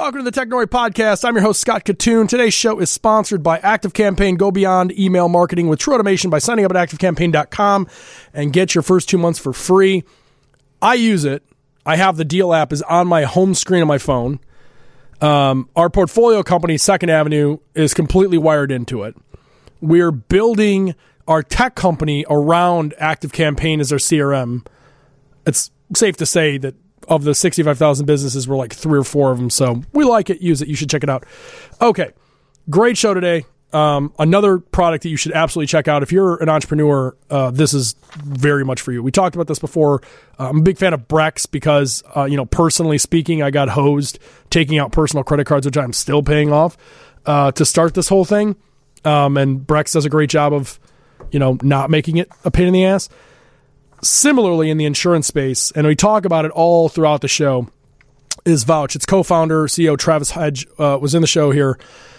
Welcome to the Technoid Podcast. I'm your host, Scott Katoon. Today's show is sponsored by ActiveCampaign. Go beyond email marketing with true automation by signing up at ActiveCampaign.com and get your first 2 months for free. I use it. I have the Deal app is on my home screen of my phone. Our portfolio company, Second Avenue, is completely wired into it. We're building our tech company around ActiveCampaign as our CRM. It's safe to say that of the 65,000 businesses, we're like 3 or 4 of them. So we like it. Use it. You should check it out. Okay. Great show today. Another product that you should absolutely check out. If you're an entrepreneur, this is very much for you. We talked about this before. I'm a big fan of Brex because, personally speaking, I got hosed taking out personal credit cards, which I'm still paying off, to start this whole thing. And Brex does a great job of, not making it a pain in the ass. Similarly, in the insurance space, and we talk about it all throughout the show, is Vouch. Its co-founder, CEO Travis Hedge was in the show here.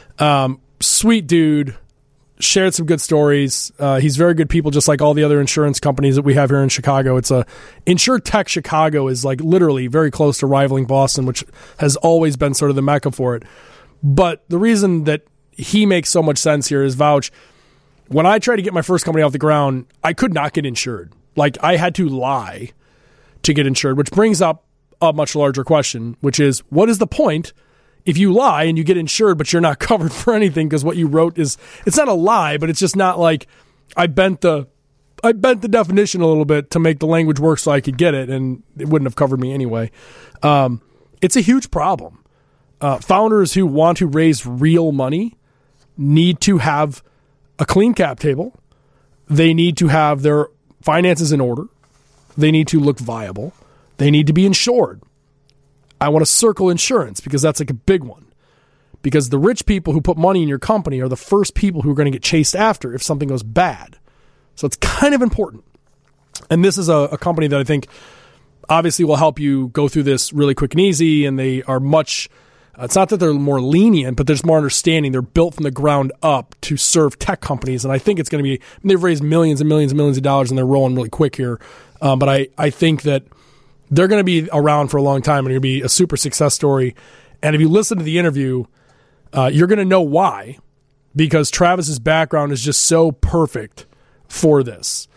Sweet dude, shared some good stories. He's very good people, just like all the other insurance companies that we have here in Chicago. It's InsurTech Chicago is like literally very close to rivaling Boston, which has always been sort of the mecca for it. But the reason that he makes so much sense here is Vouch. When I tried to get my first company off the ground, I could not get insured. Like, I had to lie to get insured, which brings up a much larger question, which is, what is the point if you lie and you get insured, but you're not covered for anything? Because what you wrote is, it's not a lie, but it's just not like, I bent the definition a little bit to make the language work so I could get it, and it wouldn't have covered me anyway. It's a huge problem. Founders who want to raise real money need to have a clean cap table. They need to have their finances in order. They need to look viable. They need to be insured. I want to circle insurance because that's like a big one. Because the rich people who put money in your company are the first people who are going to get chased after if something goes bad. So it's kind of important. And this is a company that I think obviously will help you go through this really quick and easy. And they are much, it's not that they're more lenient, but there's more understanding. They're built from the ground up to serve tech companies. And I think it's going to be, they've raised millions and millions and millions of dollars and they're rolling really quick here. But I think that they're going to be around for a long time and going to be a super success story. And if you listen to the interview, you're going to know why, because Travis's background is just so perfect for this.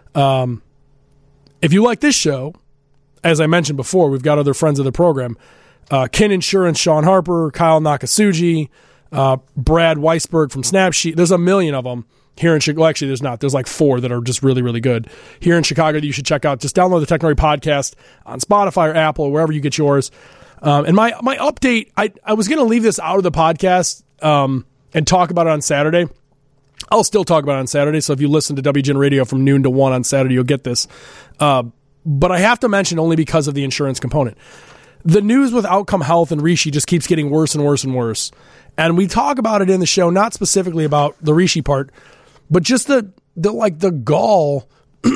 If you like this show, as I mentioned before, we've got other friends of the program, Kin Insurance, Sean Harper, Kyle Nakasuji, Brad Weisberg from Snapsheet. There's a million of them here in Chicago. Well, actually, there's not. There's like 4 that are just really, really good here in Chicago that you should check out. Just download the Technoid Podcast on Spotify or Apple or wherever you get yours. And my update, I was going to leave this out of the podcast and talk about it on Saturday. I'll still talk about it on Saturday. So if you listen to WGN Radio from noon to 1 on Saturday, you'll get this. But I have to mention only because of the insurance component. The news with Outcome Health and Rishi just keeps getting worse and worse and worse. And we talk about it in the show, not specifically about the Rishi part, but just the gall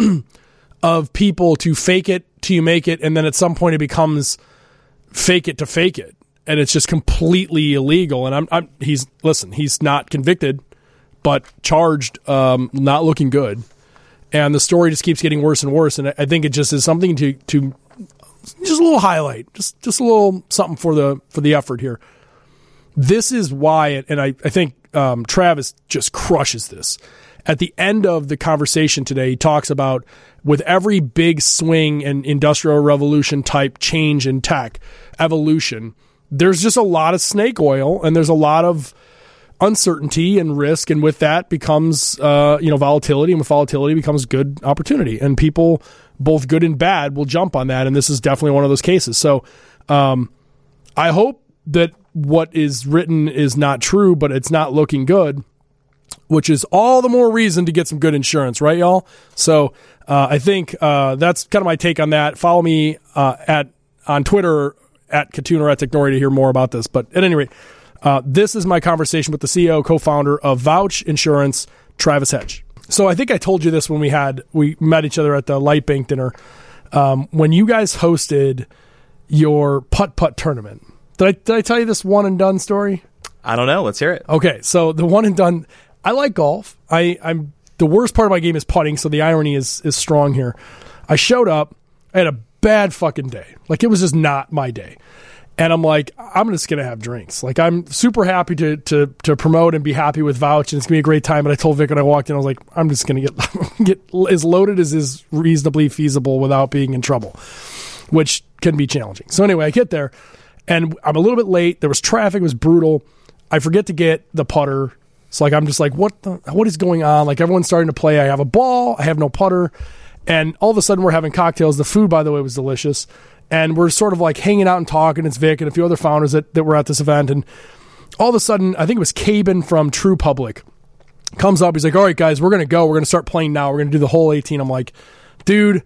of people to fake it till you make it, and then at some point it becomes fake it to fake it, and it's just completely illegal. And he's not convicted, but charged, not looking good, and the story just keeps getting worse and worse. And I think it just is something to just a little highlight, just a little something for the effort here. This is why, and I think Travis just crushes this. At the end of the conversation today, he talks about with every big swing and industrial revolution type change in tech evolution, there's just a lot of snake oil and there's a lot of uncertainty and risk. And with that becomes, volatility, and with volatility becomes good opportunity, and people, both good and bad, will jump on that. And this is definitely one of those cases. So I hope that what is written is not true, but it's not looking good, which is all the more reason to get some good insurance, right, y'all? So I think that's kind of my take on that. Follow me on Twitter at Katoon or at Technoid to hear more about this. But at any rate, this is my conversation with the CEO, co-founder of Vouch Insurance, Travis Hedge. So I think I told you this when we met each other at the Light Bank dinner. When you guys hosted your putt-putt tournament, did I tell you this one and done story? I don't know. Let's hear it. Okay, so the one and done. I like golf. I'm the worst part of my game is putting, so the irony is strong here. I showed up. I had a bad fucking day. Like, it was just not my day. And I'm like, I'm just going to have drinks. Like, I'm super happy to promote and be happy with Vouch, and it's going to be a great time. But I told Vic when I walked in, I was like, I'm just going to get as loaded as is reasonably feasible without being in trouble, which can be challenging. So anyway, I get there, and I'm a little bit late. There was traffic. It was brutal. I forget to get the putter. So, like, I'm just like, what is going on? Like, everyone's starting to play. I have a ball. I have no putter. And all of a sudden, we're having cocktails. The food, by the way, was delicious. And we're sort of like hanging out and talking. It's Vic and a few other founders that were at this event. And all of a sudden, I think it was Cabin from True Public comes up. He's like, all right, guys, we're going to go. We're going to start playing now. We're going to do the whole 18. I'm like, dude,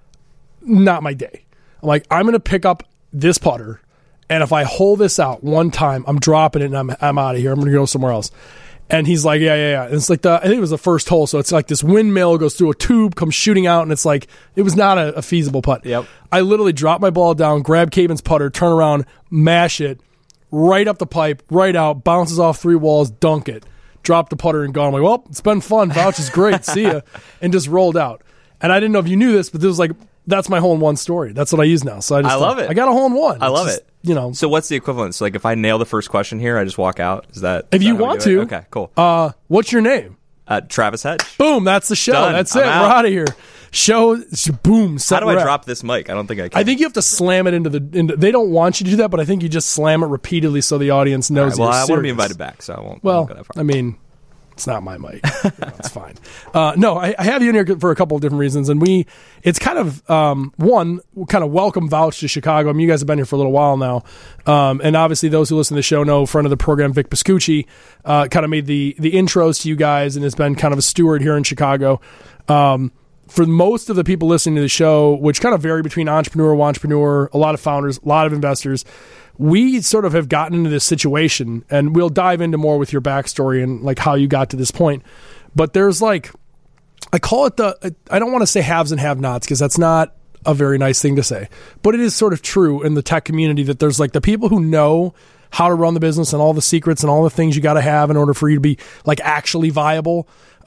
not my day. I'm like, I'm going to pick up this putter. And if I hold this out one time, I'm dropping it and I'm out of here. I'm going to go somewhere else. And he's like, yeah. And it's like I think it was the first hole. So it's like this windmill goes through a tube, comes shooting out. And it's like, it was not a feasible putt. Yep. I literally drop my ball down, grab Cabin's putter, turn around, mash it, right up the pipe, right out, bounces off 3 walls, dunk it, drop the putter and gone. I'm like, well, it's been fun. Vouch is great. See ya. And just rolled out. And I didn't know if you knew this, but this was like, that's my hole-in-one story. That's what I use now. So I love it. I got a hole-in-one. I love it. You know. So what's the equivalent? So like if I nail the first question here, I just walk out? Is that if you want to? Okay, cool. What's your name? Travis Hedge. Boom, that's the show. Done. That's it. We're out of here. Show, boom, How do I drop this mic? I don't think I can. I think you have to slam it into they don't want you to do that, but I think you just slam it repeatedly so the audience knows well, you're serious. I want to be invited back, so I won't go that far. I mean, it's not my mic. It's fine. No, I have you in here for a couple of different reasons, and it's kind of one kind of welcome Vouch to Chicago. I mean, you guys have been here for a little while now, and obviously those who listen to the show know friend of the program Vic Piscucci kind of made the intros to you guys and has been kind of a steward here in Chicago. For most of the people listening to the show, which kind of vary between entrepreneur, a lot of founders, a lot of investors, we sort of have gotten into this situation, and we'll dive into more with your backstory and like how you got to this point. But there's like, I call it I don't want to say haves and have-nots because that's not a very nice thing to say, but it is sort of true in the tech community that there's like the people who know how to run the business and all the secrets and all the things you got to have in order for you to be like actually viable.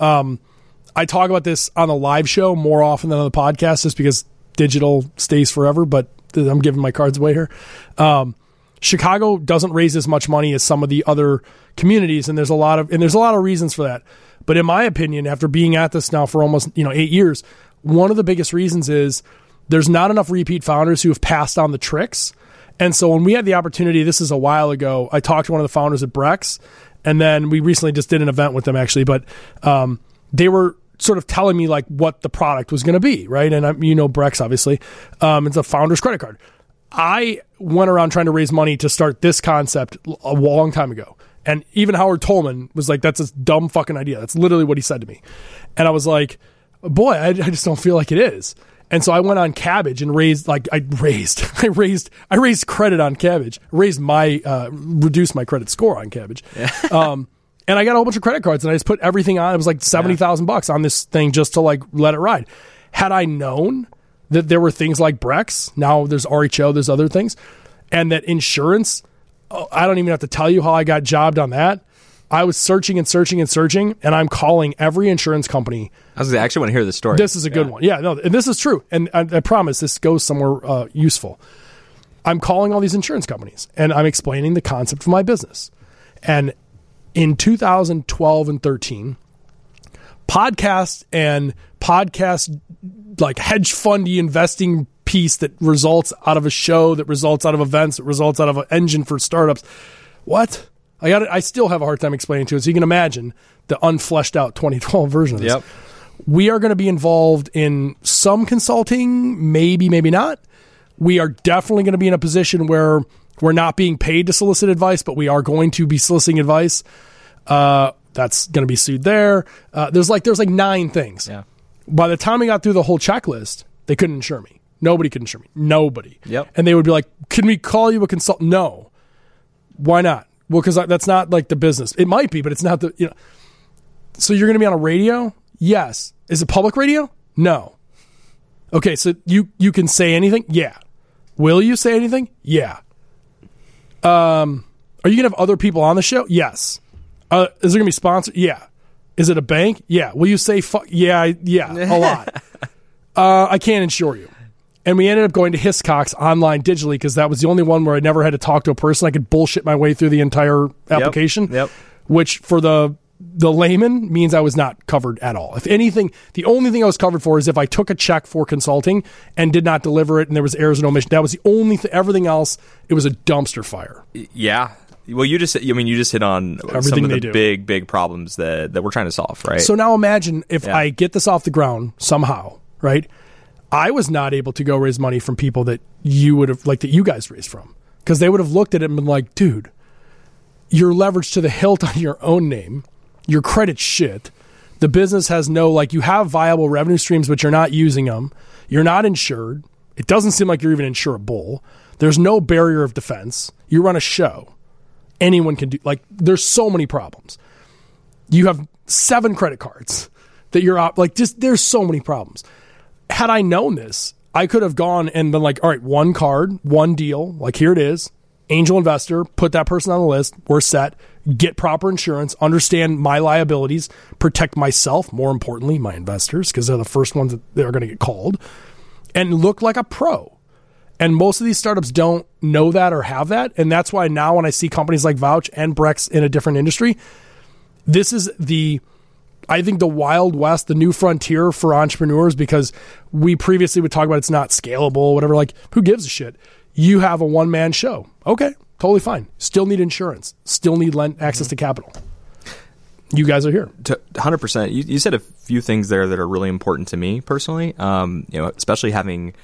I talk about this on the live show more often than on the podcast just because digital stays forever, but I'm giving my cards away here. Chicago doesn't raise as much money as some of the other communities, and there's a lot of reasons for that. But in my opinion, after being at this now for almost 8 years, one of the biggest reasons is there's not enough repeat founders who have passed on the tricks. And so when we had the opportunity, this is a while ago, I talked to one of the founders at Brex, and then we recently just did an event with them actually, but they were sort of telling me like what the product was going to be, right? And Brex obviously, it's a founder's credit card. I went around trying to raise money to start this concept a long time ago. And even Howard Tolman was like, that's a dumb fucking idea. That's literally what he said to me. And I was like, boy, I just don't feel like it is. And so I went on Kabbage and I raised credit on Kabbage, reduced my credit score on Kabbage. Yeah. And I got a whole bunch of credit cards and I just put everything on. It was like $70,000 on this thing just to like let it ride. Had I known that there were things like Brex, now there's RHO, there's other things, and that insurance, I don't even have to tell you how I got jobbed on that. I was searching, and I'm calling every insurance company. I actually want to hear this story. This is a good one. Yeah, no, and this is true. And I promise this goes somewhere useful. I'm calling all these insurance companies, and I'm explaining the concept of my business. And in 2012 and 13, podcast like hedge fundy investing piece that results out of a show, that results out of events, that results out of an engine for startups. What? I still have a hard time explaining to it. So you can imagine the unfleshed out 2012 version of this. Yep. We are going to be involved in some consulting, maybe not. We are definitely going to be in a position where we're not being paid to solicit advice, but we are going to be soliciting advice. That's going to be sued there. There's like 9 things. Yeah. By the time we got through the whole checklist, they couldn't insure me. Nobody could insure me. Nobody. Yep. And they would be like, can we call you a consultant? No. Why not? Well, because that's not like the business. It might be, but it's not the, So you're going to be on a radio? Yes. Is it public radio? No. Okay, so you can say anything? Yeah. Will you say anything? Yeah. Are you going to have other people on the show? Yes. Is there going to be sponsored? Yeah. Is it a bank? Yeah. Will you say fuck? Yeah, a lot. I can't insure you. And we ended up going to Hiscox online digitally because that was the only one where I never had to talk to a person. I could bullshit my way through the entire application, which for the layman means I was not covered at all. If anything, the only thing I was covered for is if I took a check for consulting and did not deliver it and there was errors and omission. That was the only thing. Everything else, it was a dumpster fire. Yeah. Well, you just hit on some of the big problems that we're trying to solve, right? So now imagine if I get this off the ground somehow, right? I was not able to go raise money from people that you would have, like that you guys raised from, because they would have looked at it and been like, dude, you're leveraged to the hilt on your own name. Your credit shit. The business has you have viable revenue streams, but you're not using them. You're not insured. It doesn't seem like you're even insurable. There's no barrier of defense. You run a show. Anyone can do, there's so many problems. You have 7 credit cards that you're there's so many problems. Had I known this, I could have gone and been like, all right, 1 card, 1 deal, here it is. Angel investor, put that person on the list. We're set. Get proper insurance, understand my liabilities, protect myself, more importantly, my investors, because they're the first ones that they're going to get called, and look like a pro. And most of these startups don't know that or have that. And that's why now when I see companies like Vouch and Brex in a different industry, this is I think the Wild West, the new frontier for entrepreneurs, because we previously would talk about it's not scalable, whatever. Who gives a shit? You have a one-man show. Okay, totally fine. Still need insurance. Still need access to capital. You guys are here. 100%. You said a few things there that are really important to me personally. Especially having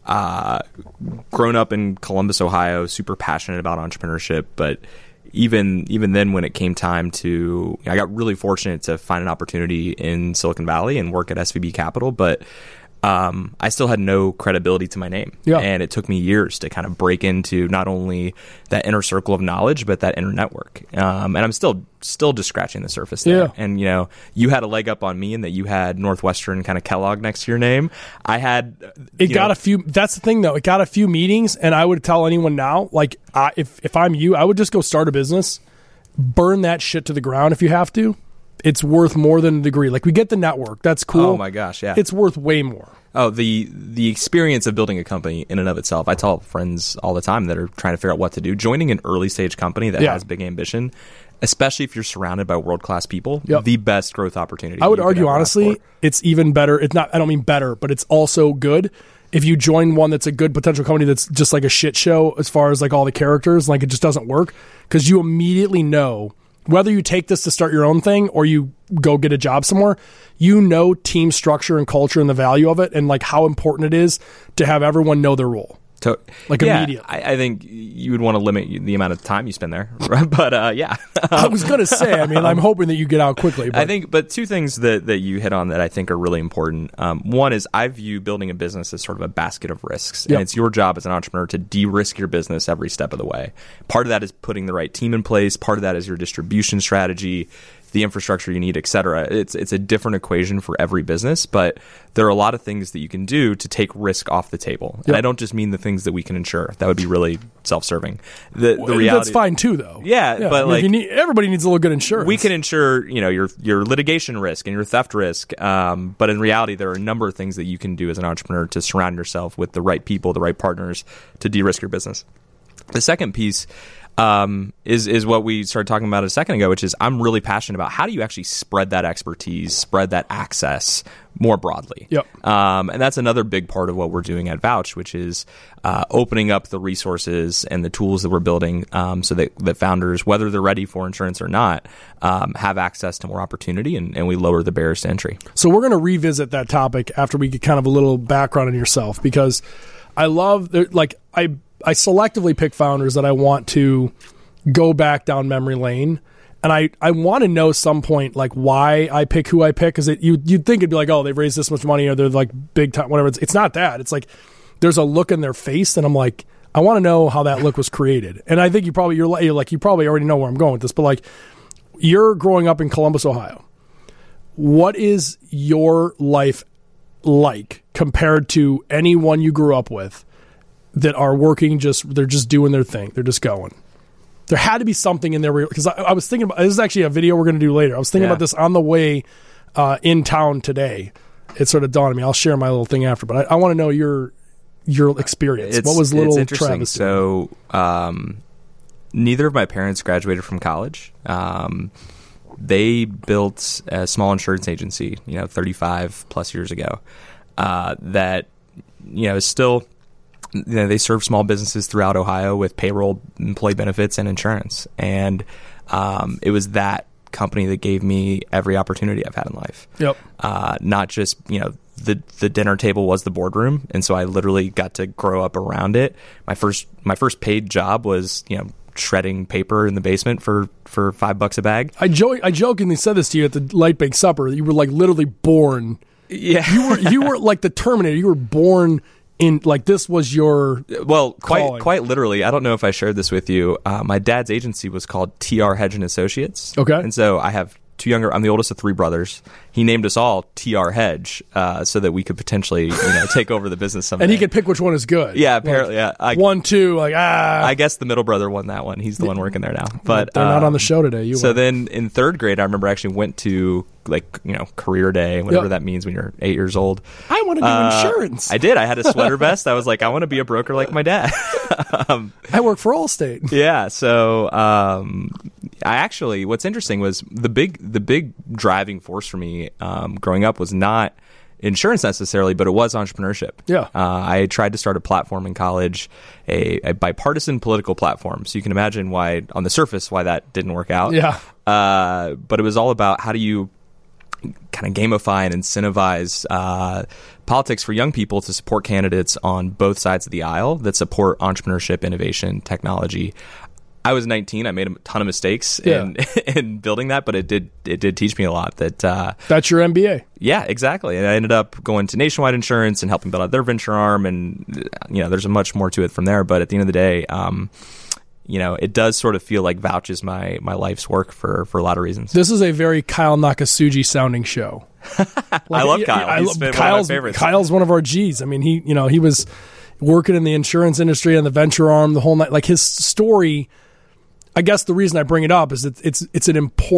grown up in Columbus, Ohio, super passionate about entrepreneurship, but even then when it came time to, I got really fortunate to find an opportunity in Silicon Valley and work at SVB Capital, but I still had no credibility to my name. Yeah. And it took me years to kind of break into not only that inner circle of knowledge, but that inner network. And I'm still just scratching the surface there. Yeah. And, you had a leg up on me in that you had Northwestern kind of Kellogg next to your name. I had... That's the thing, though. It got a few meetings, and I would tell anyone now, if I'm you, I would just go start a business, burn that shit to the ground if you have to. It's worth more than a degree. We get the network. That's cool. Oh, my gosh, yeah. It's worth way more. Oh, the experience of building a company in and of itself. I tell friends all the time that are trying to figure out what to do. Joining an early stage company that has big ambition, especially if you're surrounded by world-class people, the best growth opportunity. I would argue, honestly, it's even better. It's not. I don't mean better, but it's also good if you join one that's a good potential company that's just like a shit show as far as all the characters, it just doesn't work, because you immediately know, whether you take this to start your own thing or you go get a job somewhere, team structure and culture and the value of it, and how important it is to have everyone know their role. Immediately. I think you would want to limit the amount of time you spend there. But I was going to say, I'm hoping that you get out quickly. But 2 things that you hit on that I think are really important. One is I view building a business as sort of a basket of risks. And it's your job as an entrepreneur to de-risk your business every step of the way. Part of that is putting the right team in place. Part of that is your distribution strategy, the infrastructure you need, et cetera. It's a different equation for every business, but there are a lot of things that you can do to take risk off the table. And I don't just mean the things that we can insure. That would be really self-serving. The reality, that's fine too, though. Yeah, but everybody needs a little good insurance. We can insure, your litigation risk and your theft risk. But in reality, there are a number of things that you can do as an entrepreneur to surround yourself with the right people, the right partners to de-risk your business. The second piece is what we started talking about a second ago, which is I'm really passionate about how do you actually spread that expertise, spread that access more broadly. Yep. And that's another big part of what we're doing at Vouch, which is opening up the resources and the tools that we're building so that founders, whether they're ready for insurance or not, have access to more opportunity, and we lower the barriers to entry. So we're going to revisit that topic after we get kind of a little background on yourself, because I love, I selectively pick founders that I want to go back down memory lane. And I want to know some point, why I pick who I pick. Because you'd think it'd be oh, they've raised this much money, or they're big time, whatever. It's not that. It's there's a look in their face, and I'm I want to know how that look was created. And I think you probably already know where I'm going with this. But you're growing up in Columbus, Ohio. What is your life like compared to anyone you grew up with that are working, they're just doing their thing. They're just going. There had to be something in there because I was thinking about, this is actually a video we're going to do later. I was thinking about this on the way in town today. It sort of dawned on me. I'll share my little thing after, but I want to know your experience? What was little Travis doing? So neither of my parents graduated from college. They built a small insurance agency, 35 plus years ago, that, is still, they serve small businesses throughout Ohio with payroll, employee benefits, and insurance. And it was that company that gave me every opportunity I've had in life. Yep. Not just, the dinner table was the boardroom. And so I literally got to grow up around it. My first paid job was, shredding paper in the basement for $5 a bag. I jokingly said this to you at the Light Bake Supper. You were like literally born. Yeah. You were like the Terminator. You were born in, like, this was your quite literally. I don't know if I shared this with you. My dad's agency was called TR Hedge and Associates. Okay. And so I have I'm the oldest of three brothers. He named us all TR Hedge so that we could potentially take over the business someday. And he could pick which one is good. Yeah, apparently. Like, yeah. 1, 2, I guess the middle brother won that one. He's the one working there now. But they're not on the show today. Then in third grade, I remember I actually went to career day, whatever that means when you're 8 years old. I want to do insurance. I did. I had a sweater vest. I was like, I want to be a broker like my dad. I work for Allstate. Yeah. So what's interesting was the big driving force for me growing up was not insurance necessarily, but it was entrepreneurship. Yeah. I tried to start a platform in college, a bipartisan political platform. So you can imagine why, on the surface, why that didn't work out. Yeah. But it was all about how do you kind of gamify and incentivize politics for young people to support candidates on both sides of the aisle that support entrepreneurship, innovation, technology. I was 19. I made a ton of mistakes in building that, but it did teach me a lot. That's your MBA. Yeah, exactly. And I ended up going to Nationwide Insurance and helping build out their venture arm, and there's much more to it from there. But at the end of the day, it does sort of feel like vouches my life's work for a lot of reasons. This is a very Kyle Nakasugi sounding show. I love Kyle. He's been one of my favorites. Kyle's one of our G's. I mean, he was working in the insurance industry and the venture arm the whole night. Like, his story, I guess the reason I bring it up is it's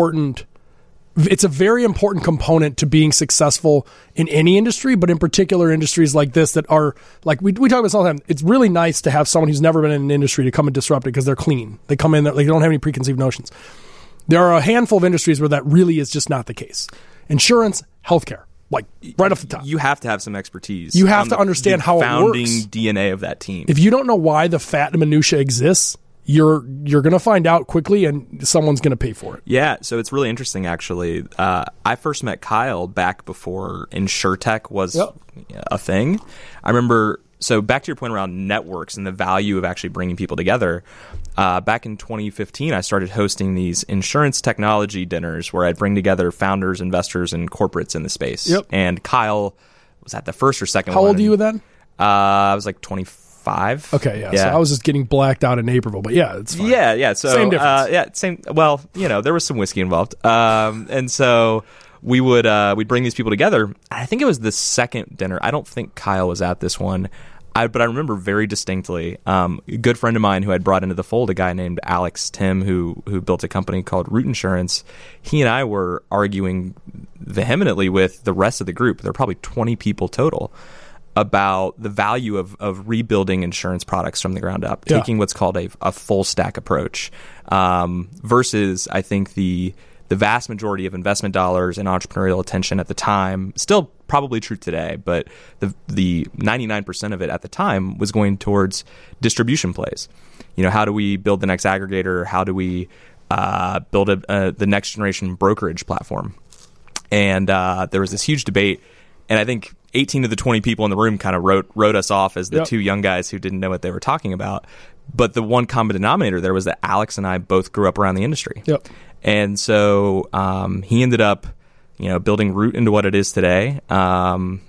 a very important component to being successful in any industry, but in particular industries like this that are, like, we talk about this all the time. It's really nice to have someone who's never been in an industry to come and disrupt it because they're clean. They come in, they don't have any preconceived notions. There are a handful of industries where that really is just not the case. Insurance, healthcare, like right off the top. You have to have some expertise. You have to understand how it works. Founding DNA of that team. If you don't know why the fat minutia exists, you're going to find out quickly, and someone's going to pay for it. Yeah, so it's really interesting, actually. I first met Kyle back before InsurTech was a thing. I remember, so back to your point around networks and the value of actually bringing people together, back in 2015, I started hosting these insurance technology dinners where I'd bring together founders, investors, and corporates in the space. Yep. And Kyle was at the first or second one. How old are you then? I was like 25. Okay, yeah. So I was just getting blacked out in Naperville, but yeah, it's fine. Yeah. So same difference. Same. Well, there was some whiskey involved, and so we'd bring these people together. I think it was the second dinner. I don't think Kyle was at this one, but I remember very distinctly. A good friend of mine who I'd brought into the fold, a guy named Alex Tim, who built a company called Root Insurance. He and I were arguing vehemently with the rest of the group. There were probably 20 people total, about the value of rebuilding insurance products from the ground up, taking what's called a full stack approach, versus I think the vast majority of investment dollars and entrepreneurial attention at the time, still probably true today, but the 99% of it at the time was going towards distribution plays. How do we build the next aggregator? How do we build the next generation brokerage platform? And there was this huge debate, and I think 18 of the 20 people in the room kind of wrote us off as the two young guys who didn't know what they were talking about. But the one common denominator there was that Alex and I both grew up around the industry. Yep. And so he ended up, building Root into what it is today. And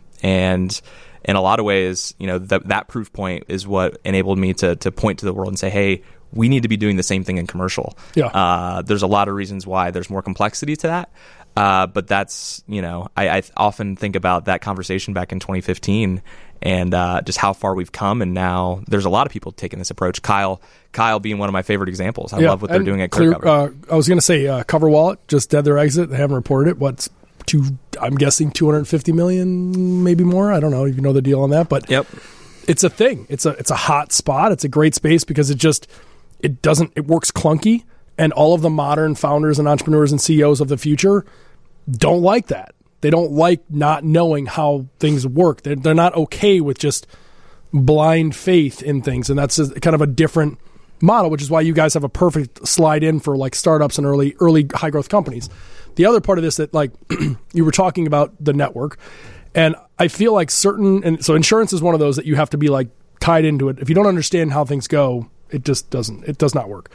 in a lot of ways, that proof point is what enabled me to point to the world and say, hey, we need to be doing the same thing in commercial. Yeah. There's a lot of reasons why there's more complexity to that. But that's, I often think about that conversation back in 2015 and just how far we've come. And now there's a lot of people taking this approach. Kyle being one of my favorite examples. I love what they're doing at ClearCover. I was going to say CoverWallet just had their exit. They haven't reported it. I'm guessing 250 million, maybe more. I don't know if you know the deal on that. But yep. it's a thing. It's a hot spot. It's a great space because it works clunky, and all of the modern founders and entrepreneurs and CEOs of the future don't like that. They don't like not knowing how things work. They're not okay with just blind faith in things, and that's kind of a different model, which is why you guys have a perfect slide in for like startups and early high growth companies. The other part of this that like you were talking about the network, and I feel like and so insurance is one of those that you have to be like tied into it. If you don't understand how things go, it does not work.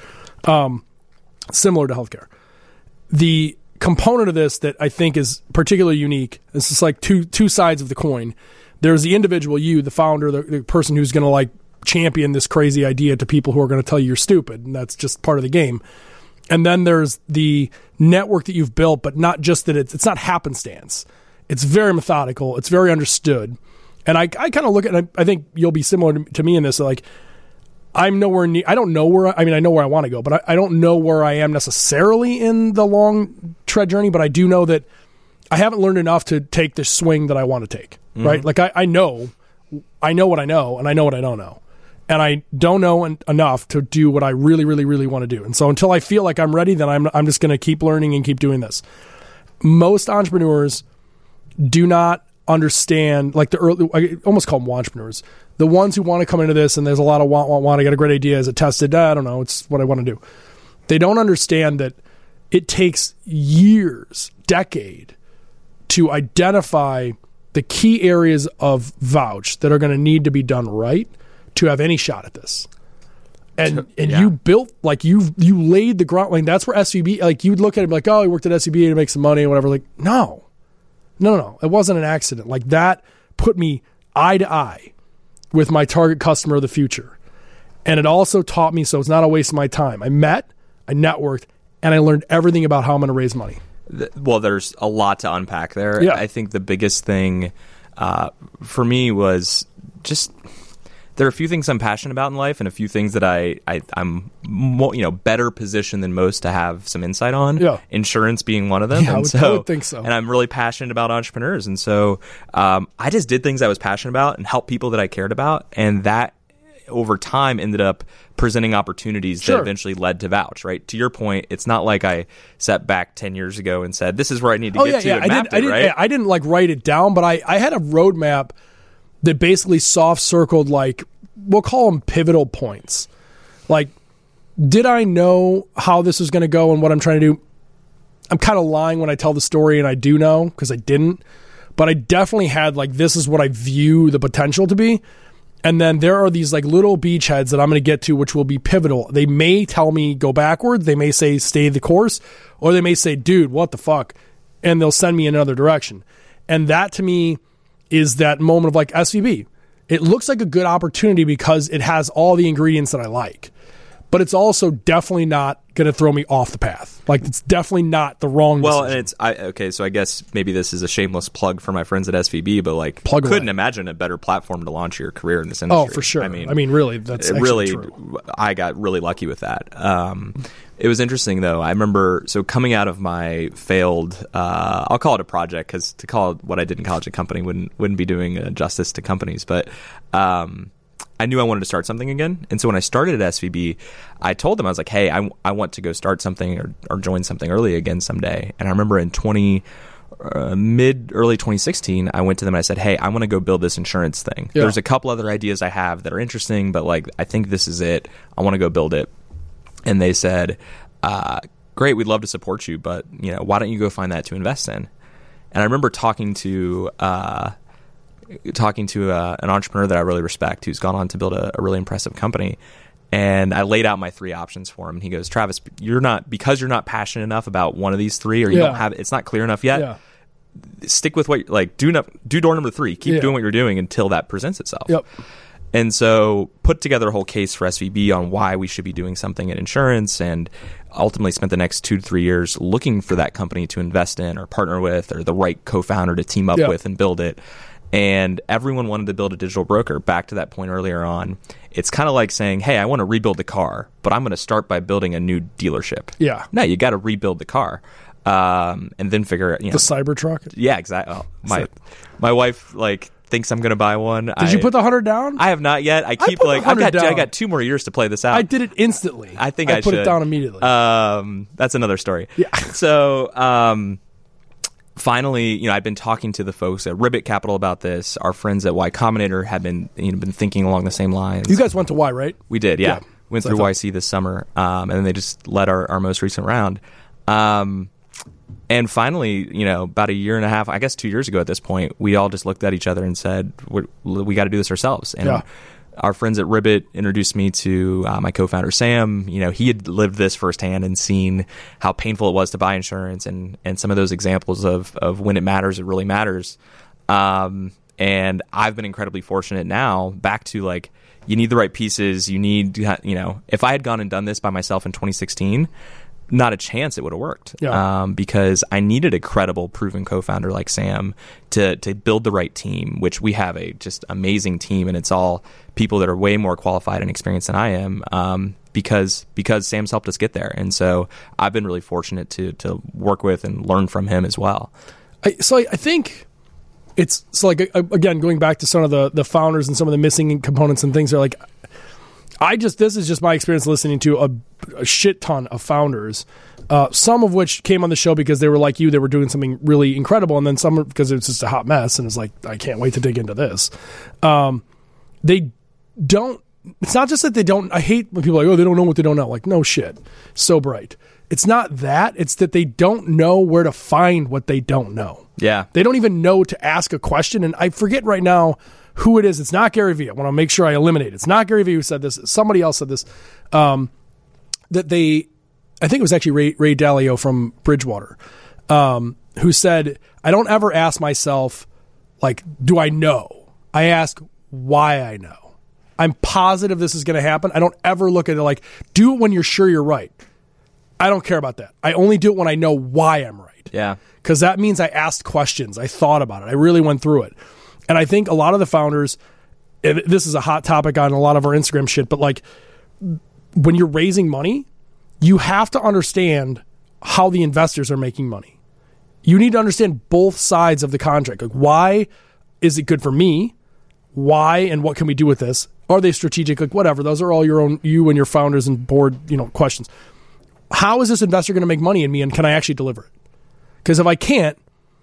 Similar to healthcare. The component of this that I think is particularly unique, it's just like two sides of the coin. There's the individual, you, the founder, the person who's going to like champion this crazy idea to people who are going to tell you you're stupid, and that's just part of the game. And then there's the network that you've built, but not just that it's not happenstance. It's very methodical. It's very understood. And I kind of look at it, I think you'll be similar to me in this. Like, I'm nowhere near, I don't know where, I know where I want to go, but I don't know where I am necessarily in the long tread journey, but I do know that I haven't learned enough to take the swing that I want to take, right? Like I know what I know, and I know what I don't know. And I don't know enough to do what I really, really, really want to do. And so until I feel like I'm ready, then I'm just going to keep learning and keep doing this. Most entrepreneurs do not understand, like I almost call them entrepreneurs, the ones who want to come into this, and there's a lot of want. I got a great idea. Is it tested? I don't know. It's what I want to do. They don't understand that it takes years, decade, to identify the key areas of Vouch that are going to need to be done right to have any shot at this. And you built, like, you laid the ground. Like, that's where SVB, like, you'd look at it like, oh, he worked at SVB to make some money or whatever. Like, no. It wasn't an accident. Like, that put me eye to eye with my target customer of the future. And it also taught me, so it's not a waste of my time. I networked, and I learned everything about how I'm going to raise money. Well, there's a lot to unpack there. Yeah. I think the biggest thing for me was just, there are a few things I'm passionate about in life, and a few things that I'm more, better positioned than most to have some insight on. Yeah. Insurance being one of them. Yeah, I would think so. And I'm really passionate about entrepreneurs, and so I just did things I was passionate about and helped people that I cared about, and that over time ended up presenting opportunities that eventually led to Vouch. Right, to your point, it's not like I sat back 10 years ago and said, "This is where I need to get to." And mapped it, right? I didn't like write it down, but I had a roadmap that basically soft circled, like, we'll call them pivotal points. Like, did I know how this was going to go and what I'm trying to do? I'm kind of lying when I tell the story, and I do know because I didn't. But I definitely had, like, this is what I view the potential to be. And then there are these, like, little beachheads that I'm going to get to, which will be pivotal. They may tell me go backwards. They may say stay the course. Or they may say, dude, what the fuck? And they'll send me in another direction. And that, to me, is that moment of, like, SVB. It looks like a good opportunity because it has all the ingredients that I like. But it's also definitely not going to throw me off the path. Like, it's definitely not the wrong decision. And so I guess maybe this is a shameless plug for my friends at SVB, but, like, couldn't imagine a better platform to launch your career in this industry. Oh, for sure. I mean, really, that's actually true. I got really lucky with that. It was interesting, though. I remember, so coming out of my failed, I'll call it a project, because to call it what I did in college a company wouldn't be doing justice to companies. But I knew I wanted to start something again. And so when I started at SVB, I told them, I was like, hey, I want to go start something or join something early again someday. And I remember in early 2016, I went to them and I said, hey, I want to go build this insurance thing. Yeah. There's a couple other ideas I have that are interesting, but, like, I think this is it. I want to go build it. And they said, great, we'd love to support you, but, why don't you go find that to invest in? And I remember talking to an entrepreneur that I really respect, who's gone on to build a really impressive company. And I laid out my three options for him. And he goes, Travis, because you're not passionate enough about one of these three, or you don't have, it's not clear enough yet. Yeah. Stick with what, like, do door number 3. Keep doing what you're doing until that presents itself. Yep. And so put together a whole case for SVB on why we should be doing something in insurance, and ultimately spent the next 2 to 3 years looking for that company to invest in or partner with, or the right co-founder to team up with and build it. And everyone wanted to build a digital broker. Back to that point earlier on, it's kind of like saying, hey, I want to rebuild the car, but I'm going to start by building a new dealership. Yeah. No, you got to rebuild the car. And then figure out, the Cybertruck. Yeah, exactly. My wife, like, thinks I'm going to buy one. Did you put the 100 down? I have not yet. I keep put the 100 down. I got 2 more years to play this out. I did it instantly. I think I put should. it down immediately. That's another story. Yeah. So, finally, I've been talking to the folks at Ribbit Capital about this. Our friends at Y Combinator have been thinking along the same lines. You guys went to Y, right? We did, yeah. Yeah. Went through YC this summer, and then they just led our most recent round. And finally, about a year and a half, I guess 2 years ago at this point, we all just looked at each other and said, we got to do this ourselves. And our friends at Ribbit introduced me to my co-founder, Sam. He had lived this firsthand and seen how painful it was to buy insurance and some of those examples of when it matters, it really matters. And I've been incredibly fortunate now back to like, you need the right pieces. You need, if I had gone and done this by myself in 2016, not a chance it would have worked. Yeah. Because I needed a credible, proven co-founder like Sam to build the right team, which we have a just amazing team, and it's all people that are way more qualified and experienced than I am. Because Sam's helped us get there, and so I've been really fortunate to work with and learn from him as well. I think it's again going back to some of the founders and some of the missing components and things. Are like, this is just my experience listening to a shit ton of founders, some of which came on the show because they were like you, they were doing something really incredible, and then some because it's just a hot mess, and it's like, I can't wait to dig into this. They don't. It's not just that they don't. I hate when people are like, oh, they don't know what they don't know. Like, no shit, so bright. It's not that. It's that they don't know where to find what they don't know. Yeah, they don't even know to ask a question, and I forget right now who it is. It's not Gary Vee. I want to make sure I eliminate it. It's not Gary Vee who said this. Somebody else said this. I think it was actually Ray Dalio from Bridgewater, who said, I don't ever ask myself, like, do I know? I ask why I know. I'm positive this is going to happen. I don't ever look at it like, do it when you're sure you're right. I don't care about that. I only do it when I know why I'm right. Yeah. Because that means I asked questions. I thought about it. I really went through it. And I think a lot of the founders, and this is a hot topic on a lot of our Instagram shit, but like when you're raising money, you have to understand how the investors are making money. You need to understand both sides of the contract. Like, why is it good for me? Why and what can we do with this? Are they strategic? Like, whatever. Those are all you and your founders and board, questions. How is this investor going to make money in me, and can I actually deliver it? Because if I can't,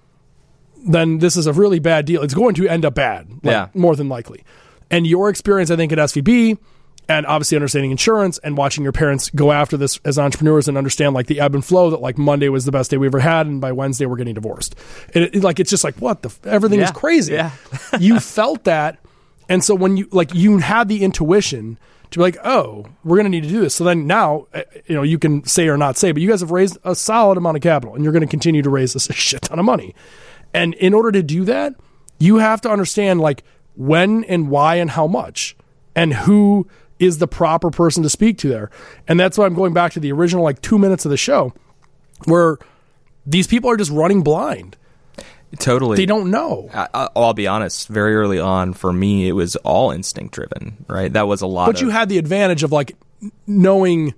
then this is a really bad deal. It's going to end up bad, more than likely. And your experience, I think, at SVB, and obviously understanding insurance and watching your parents go after this as entrepreneurs and understand like the ebb and flow that like Monday was the best day we ever had, and by Wednesday we're getting divorced. And it's just like, what everything is crazy. Yeah. You felt that, and so when you had the intuition to be like, oh, we're going to need to do this. So then now, you can say or not say, but you guys have raised a solid amount of capital, and you're going to continue to raise a shit ton of money. And in order to do that, you have to understand like when and why and how much and who is the proper person to speak to there. And that's why I'm going back to the original like 2 minutes of the show where these people are just running blind. Totally. They don't know. I'll be honest, very early on for me, it was all instinct driven, right? That was a lot. But you had the advantage of like knowing.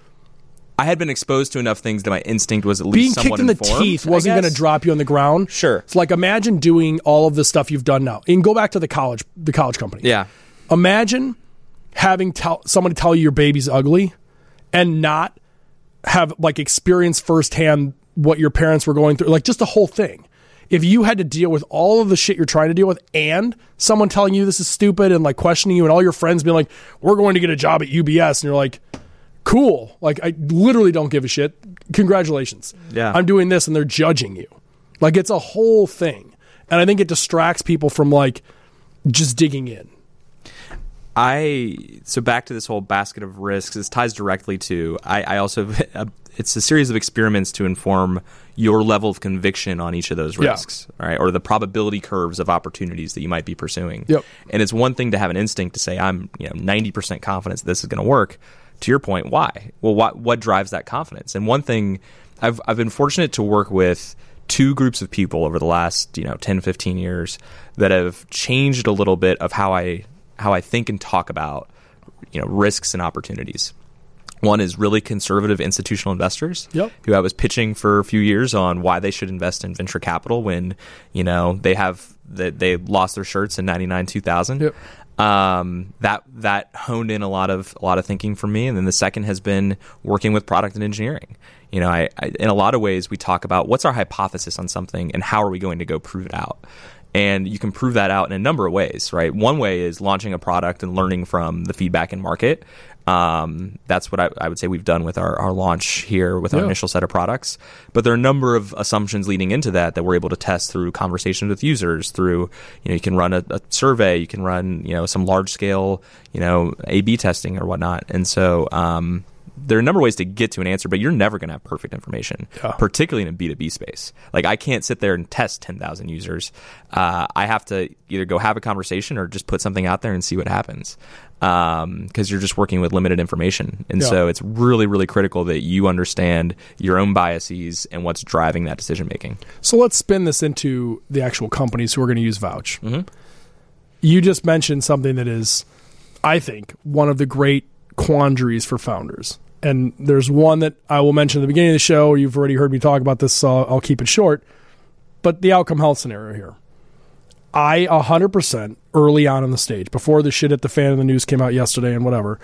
I had been exposed to enough things that my instinct was at least somewhat informed. Being kicked in the teeth wasn't going to drop you on the ground. Sure. It's like, imagine doing all of the stuff you've done now. And go back to the college company. Yeah. Imagine having somebody tell you your baby's ugly and not have like experienced firsthand what your parents were going through. Like just the whole thing. If you had to deal with all of the shit you're trying to deal with and someone telling you this is stupid and like questioning you and all your friends being like, we're going to get a job at UBS. And you're like, cool. Like, I literally don't give a shit. Congratulations. Yeah. I'm doing this and they're judging you. Like, it's a whole thing. And I think it distracts people from like just digging in. So back to this whole basket of risks, this ties directly to, I also, it's a series of experiments to inform your level of conviction on each of those risks, right? Or the probability curves of opportunities that you might be pursuing. Yep. And it's one thing to have an instinct to say, I'm 90% confident this is going to work. To your point, why? Well, what drives that confidence? And one thing, I've been fortunate to work with two groups of people over the last 10, 15 years that have changed a little bit of how I think and talk about risks and opportunities. One is really conservative institutional investors who I was pitching for a few years on why they should invest in venture capital when, they lost their shirts in 99, 2000. Yep. That honed in a lot of thinking for me. And then the second has been working with product and engineering. I in a lot of ways we talk about what's our hypothesis on something and how are we going to go prove it out. And you can prove that out in a number of ways, right? One way is launching a product and learning from the feedback in market. That's what I would say we've done with our launch here with our initial set of products. But there are a number of assumptions leading into that we're able to test through conversations with users, through, you can run a survey, you can run, some large scale, A/B testing or whatnot. And so, there are a number of ways to get to an answer, but you're never going to have perfect information, particularly in a B2B space. Like, I can't sit there and test 10,000 users. I have to either go have a conversation or just put something out there and see what happens, because you're just working with limited information. And so it's really, really critical that you understand your own biases and what's driving that decision making. So let's spin this into the actual companies who are going to use Vouch. Mm-hmm. You just mentioned something that is, I think, one of the great quandaries for founders. And there's one that I will mention at the beginning of the show. You've already heard me talk about this, so I'll keep it short. But the outcome health scenario here. I 100% early on in the stage, before the shit at the fan and the news came out yesterday and whatever,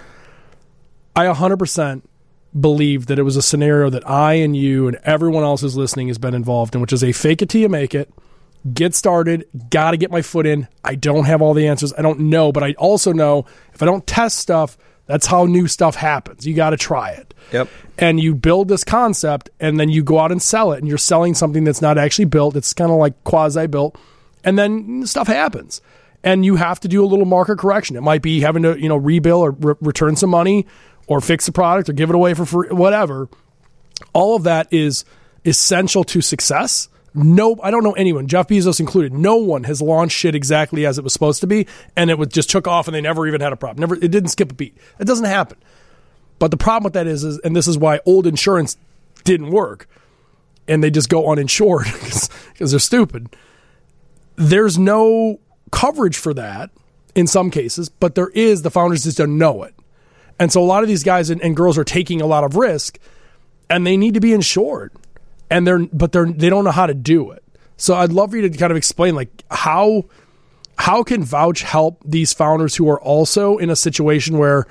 I 100% believed that it was a scenario that I and you and everyone else who's listening has been involved in, which is a fake it till you make it, get started, got to get my foot in. I don't have all the answers. I don't know, but I also know if I don't test stuff, that's how new stuff happens. You got to try it. Yep. And you build this concept, and then you go out and sell it, and you're selling something that's not actually built. It's kind of like quasi-built, and then stuff happens. And you have to do a little market correction. It might be having to, rebill or return some money or fix the product or give it away for free, whatever. All of that is essential to success. No, I don't know anyone, Jeff Bezos included, no one has launched shit exactly as it was supposed to be, and it just took off and they never even had a problem. It didn't skip a beat. It doesn't happen. But the problem with that is, and this is why old insurance didn't work, and they just go uninsured because they're stupid. There's no coverage for that in some cases, but there is. The founders just don't know it. And so a lot of these guys and girls are taking a lot of risk, and they need to be insured. And they don't know how to do it. So I'd love for you to kind of explain, like, how can Vouch help these founders who are also in a situation where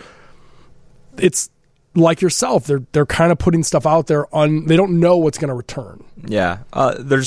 it's like yourself, they're kind of putting stuff out there they don't know what's going to return. Yeah, there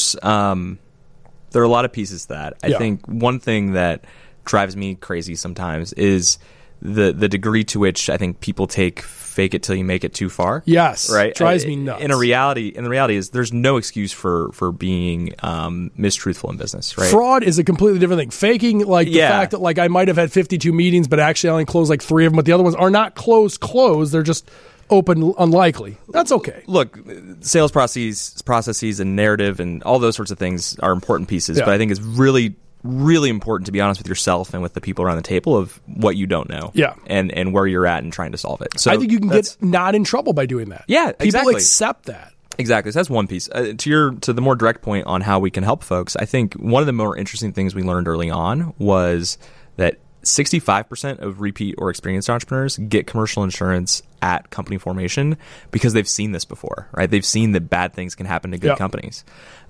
are a lot of pieces to that. I think one thing that drives me crazy sometimes is the degree to which I think people take fake it till you make it too far. Yes, right. Drives me nuts. And the reality is there's no excuse for being mistruthful in business. Right. Fraud is a completely different thing. Faking, like the fact that like I might have had 52 meetings, but actually I only closed like 3 of them, but the other ones are not closed. They're just open, unlikely. That's okay. Look, sales processes and narrative and all those sorts of things are important pieces, but I think it's really, really important to be honest with yourself and with the people around the table of what you don't know, and where you're at and trying to solve it. So I think you can get not in trouble by doing that. Yeah, people exactly. accept that. Exactly. So that's one piece. To the more direct point on how we can help folks, I think one of the more interesting things we learned early on was that 65% of repeat or experienced entrepreneurs get commercial insurance at company formation because they've seen this before, right? They've seen that bad things can happen to good companies.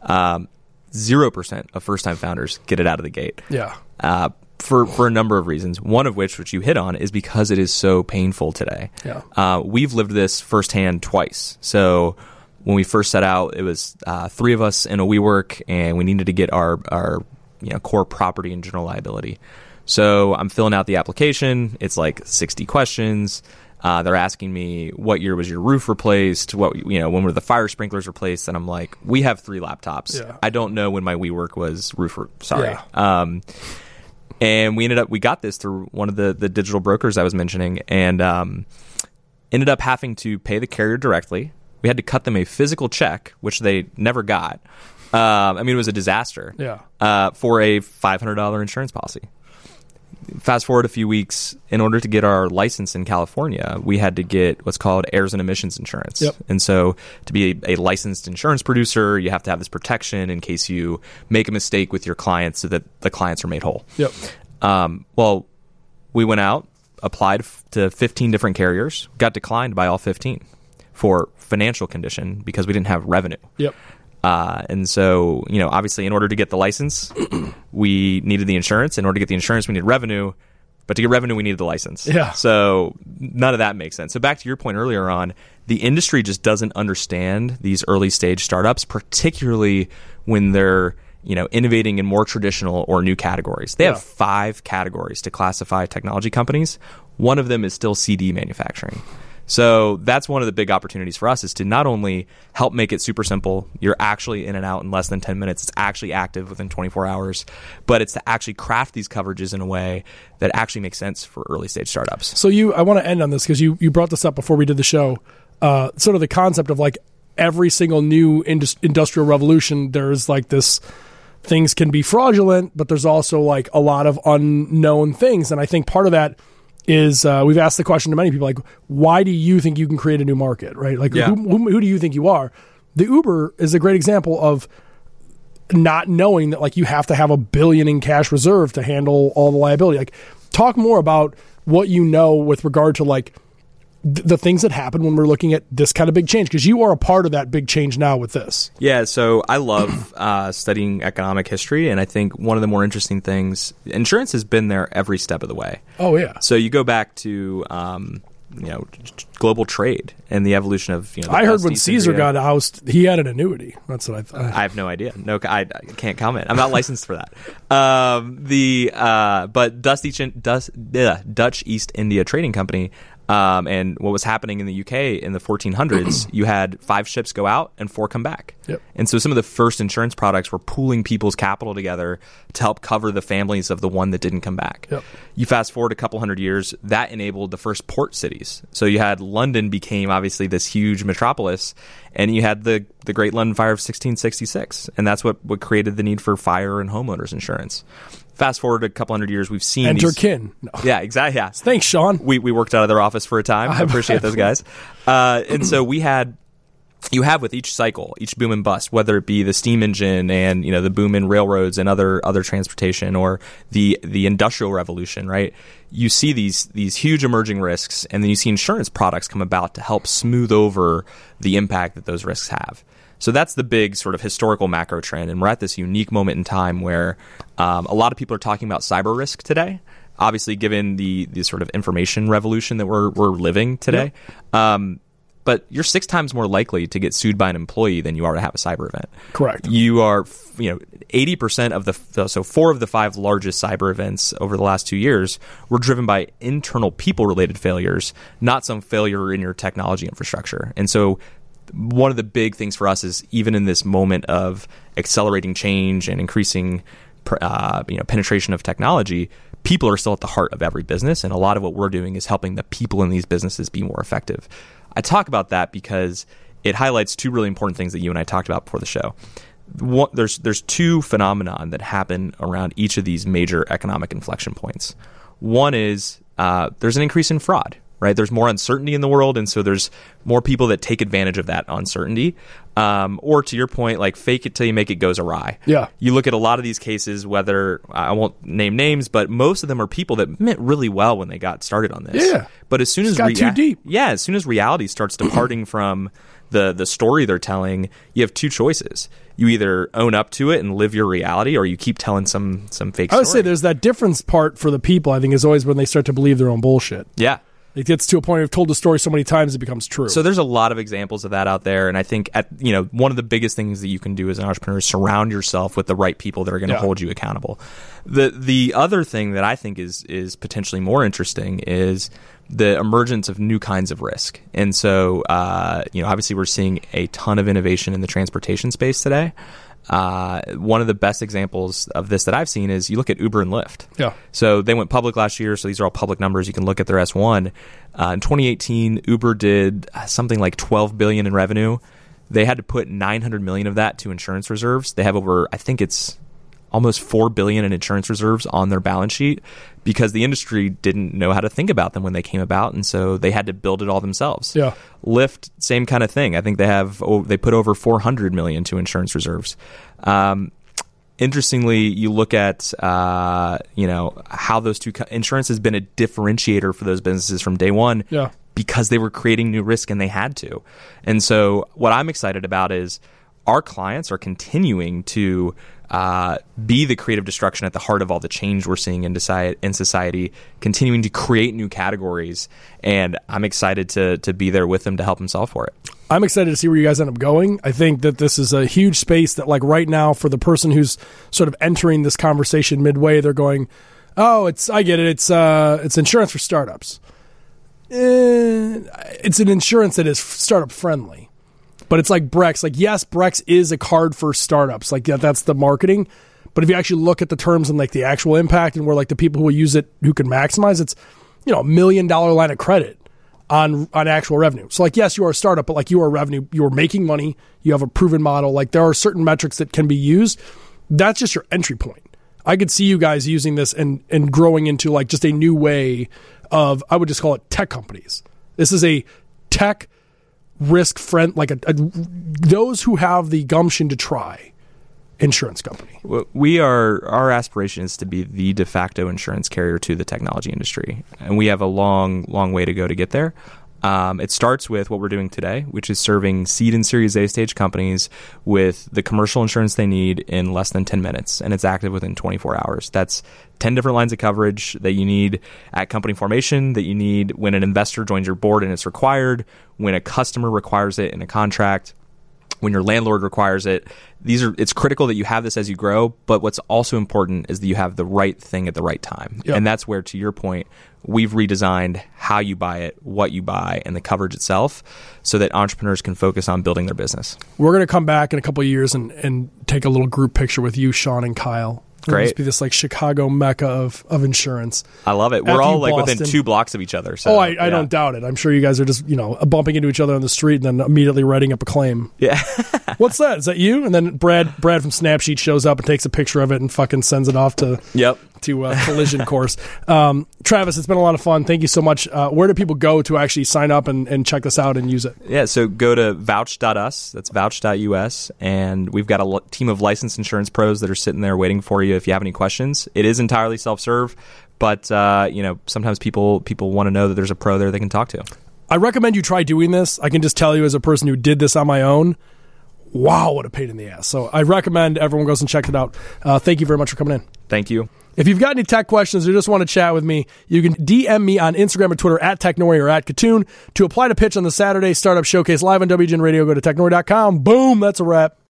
0% of first-time founders get it out of the gate. Yeah. For a number of reasons. One of which you hit on, is because it is so painful today. Yeah. We've lived this firsthand twice. So when we first set out, it was 3 of us in a WeWork, and we needed to get our core property and general liability. So I'm filling out the application. It's like 60 questions. They're asking me, what year was your roof replaced? When were the fire sprinklers replaced? And I'm like, we have 3 laptops. Yeah. I don't know when my WeWork was sorry. Yeah. And we got this through one of the digital brokers I was mentioning, and ended up having to pay the carrier directly. We had to cut them a physical check, which they never got. It was a disaster. Yeah. For a $500 insurance policy. Fast forward a few weeks, in order to get our license in California, we had to get what's called errors and omissions insurance. Yep. And so to be a licensed insurance producer, you have to have this protection in case you make a mistake with your clients so that the clients are made whole. Yep. Well, we went out, applied to 15 different carriers, got declined by all 15 for financial condition because we didn't have revenue. Yep. And so, obviously, in order to get the license, we needed the insurance. In order to get the insurance, we needed revenue. But to get revenue, we needed the license. Yeah. So none of that makes sense. So back to your point earlier on, the industry just doesn't understand these early stage startups, particularly when they're innovating in more traditional or new categories. They have 5 categories to classify technology companies. One of them is still CD manufacturing. So that's one of the big opportunities for us, is to not only help make it super simple, you're actually in and out in less than 10 minutes, it's actually active within 24 hours, but it's to actually craft these coverages in a way that actually makes sense for early stage startups. So I want to end on this because you brought this up before we did the show, sort of the concept of like every single new industrial revolution, there's like this, things can be fraudulent, but there's also like a lot of unknown things. And I think part of that is we've asked the question to many people, like, why do you think you can create a new market, right? Like, who do you think you are? The Uber is a great example of not knowing that, like, you have to have $1 billion in cash reserve to handle all the liability. Like, talk more about what you know with regard to, like, the things that happen when we're looking at this kind of big change, because you are a part of that big change now with this. Yeah, so I love studying economic history, and I think one of the more interesting things, insurance has been there every step of the way. Oh, yeah. So you go back to global trade and the evolution of I heard when Caesar got ousted, he had an annuity. That's what I thought. I have no idea. No, I can't comment. I'm not licensed for that. But Dutch East India Trading Company. And what was happening in the UK in the 1400s, you had 5 ships go out and 4 come back. Yep. And so some of the first insurance products were pooling people's capital together to help cover the families of the one that didn't come back. Yep. You fast forward a couple hundred years, that enabled the first port cities. So you had London became obviously this huge metropolis, and you had the Great London Fire of 1666. And that's what created the need for fire and homeowners insurance. Fast forward a couple hundred years, we've seen Enter Kin. No. Yeah, exactly. Yeah. Thanks, Sean. We worked out of their office for a time. I appreciate those guys. And so you have with each cycle, each boom and bust, whether it be the steam engine and the boom in railroads and other transportation, or the industrial revolution, right? You see these huge emerging risks, and then you see insurance products come about to help smooth over the impact that those risks have. So that's the big sort of historical macro trend, and we're at this unique moment in time where a lot of people are talking about cyber risk today. Obviously, given the sort of information revolution that we're living today, but you're 6 times more likely to get sued by an employee than you are to have a cyber event. Correct. You are 80% of so 4 of the 5 largest cyber events over the last 2 years were driven by internal people-related failures, not some failure in your technology infrastructure, and so. One of the big things for us is, even in this moment of accelerating change and increasing penetration of technology, people are still at the heart of every business, and a lot of what we're doing is helping the people in these businesses be more effective. I talk about that because it highlights 2 really important things that you and I talked about before the show. There's 2 phenomenon that happen around each of these major economic inflection points. One is there's an increase in fraud. Right? There's more uncertainty in the world, and so there's more people that take advantage of that uncertainty. Or to your point, like, fake it till you make it goes awry. Yeah. You look at a lot of these cases, whether I won't name names, but most of them are people that meant really well when they got started on this. Yeah. But as soon as too deep. Yeah, as soon as reality starts departing from the story they're telling, you have 2 choices. You either own up to it and live your reality, or you keep telling some fake story. I would say there's that difference part for the people, I think, is always when they start to believe their own bullshit. Yeah. It gets to a point where you've told the story so many times it becomes true. So there's a lot of examples of that out there, and I think one of the biggest things that you can do as an entrepreneur is surround yourself with the right people that are going to hold you accountable. The other thing that I think is potentially more interesting is the emergence of new kinds of risk. And so obviously we're seeing a ton of innovation in the transportation space today. One of the best examples of this that I've seen is you look at Uber and Lyft. Yeah. So they went public last year, so these are all public numbers. You can look at their S1. In 2018, Uber did something like $12 billion in revenue. They had to put $900 million of that to insurance reserves. They have over, I think it's almost $4 billion in insurance reserves on their balance sheet because the industry didn't know how to think about them when they came about, and so they had to build it all themselves. Yeah. Lyft, same kind of thing. I think they put over $400 million to insurance reserves. interestingly, you look at how those two insurance has been a differentiator for those businesses from day one, because they were creating new risk and they had to. And so what I'm excited about is our clients are continuing to be the creative destruction at the heart of all the change we're seeing in society, continuing to create new categories, and I'm excited to be there with them to help them solve for it. I'm excited to see where you guys end up going. I think that this is a huge space that, like, right now, for the person who's sort of entering this conversation midway, they're going, "Oh, I get it. It's insurance for startups." It's an insurance that is startup friendly. But it's like Brex. Like, yes, Brex is a card for startups. Like, yeah, that's the marketing. But if you actually look at the terms and like the actual impact and where like the people who will use it, who can maximize, it's, $1 million line of credit on actual revenue. So like, yes, you are a startup, but like you are revenue, you are making money, you have a proven model. Like, there are certain metrics that can be used. That's just your entry point. I could see you guys using this and growing into like just a new way of, I would just call it tech companies. This is a tech risk friend, like those who have the gumption to try insurance company. Our aspiration is to be the de facto insurance carrier to the technology industry, and we have a long way to go to get there. It starts with what we're doing today, which is serving seed and Series A stage companies with the commercial insurance they need in less than 10 minutes, and it's active within 24 hours. That's 10 different lines of coverage that you need at company formation, that you need when an investor joins your board and it's required, when a customer requires it in a contract, when your landlord requires it. It's critical that you have this as you grow, but what's also important is that you have the right thing at the right time. Yep. And that's where, to your point, we've redesigned how you buy it, what you buy, and the coverage itself so that entrepreneurs can focus on building their business. We're going to come back in a couple of years and take a little group picture with you, Sean, and Kyle. Great. It'll be this like Chicago mecca of insurance. I love it. We're all like within 2 blocks of each other. So, I don't doubt it. I'm sure you guys are just, bumping into each other on the street and then immediately writing up a claim. Yeah. What's that? Is that you? And then Brad from Snapsheet shows up and takes a picture of it and fucking sends it off to Collision Course. Travis, it's been a lot of fun. Thank you so much. Where do people go to actually sign up and check this out and use it? Yeah, so go to vouch.us, that's vouch.us, and we've got a team of licensed insurance pros that are sitting there waiting for you if you have any questions. It is entirely self-serve, but sometimes people want to know that there's a pro there they can talk to. I recommend you try doing this. I can just tell you as a person who did this on my own, wow, what a pain in the ass. So I recommend everyone goes and checks it out. Thank you very much for coming in. Thank you. If you've got any tech questions or just want to chat with me, you can DM me on Instagram or Twitter at Technori or at Katoon. To apply to pitch on the Saturday Startup Showcase live on WGN Radio, go to technori.com. Boom, that's a wrap.